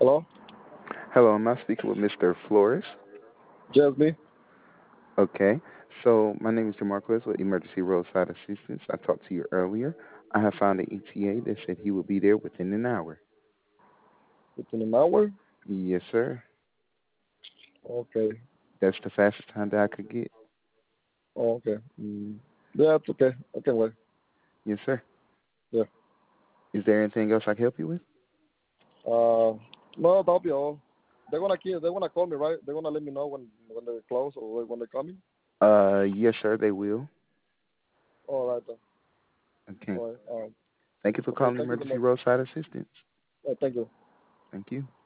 Hello? Hello, am I speaking with Mr. Flores? Just me? Okay. So my name is Jamarquez with Emergency Roadside Assistance. I talked to you earlier. I have found an ETA that said he will be there within an hour. Within an hour? Yes, sir. Okay. That's the fastest time that I could get. Okay. Yeah, it's okay. I can wait. Yes, sir. Yeah. Is there anything else I can help you with? Uh, no, that'll be all. They're gonna call me, right? They're gonna let me know when they close or when they're coming. Yes, sir, they will. All right then. Okay. All right. Thank you for Okay. calling Thank you so Emergency much. Roadside Assistance. Thank you. Thank you.